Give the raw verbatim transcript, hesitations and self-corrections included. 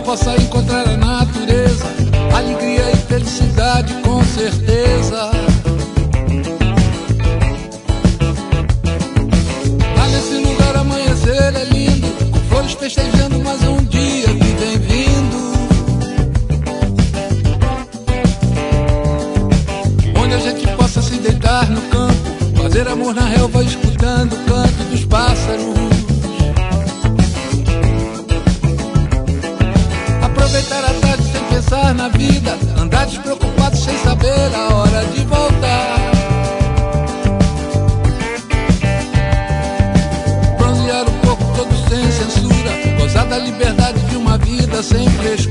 possa encontrar a natureza, alegria e felicidade com certeza. Lá nesse lugar amanhecer é lindo, com flores festejando mais um dia que vem vindo, onde a gente possa se deitar no campo, fazer amor na relva escutando o canto dos pássaros, aproveitar a tarde sem pensar na vida, andar despreocupado sem saber a hora de voltar, bronzear um pouco todo sem censura, gozar da liberdade de uma vida sem frescura.